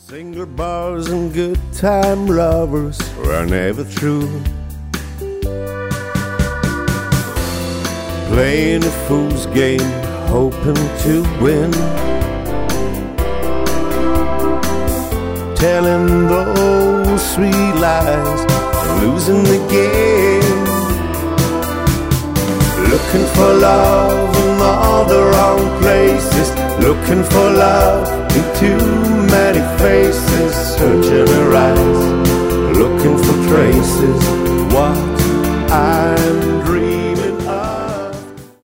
Single bars and good time lovers were never true. Playing a fool's game, hoping to win. Telling those sweet lies, losing the game. Looking for love in all the wrong places. Looking for love in too many faces. Searching her eyes, looking for traces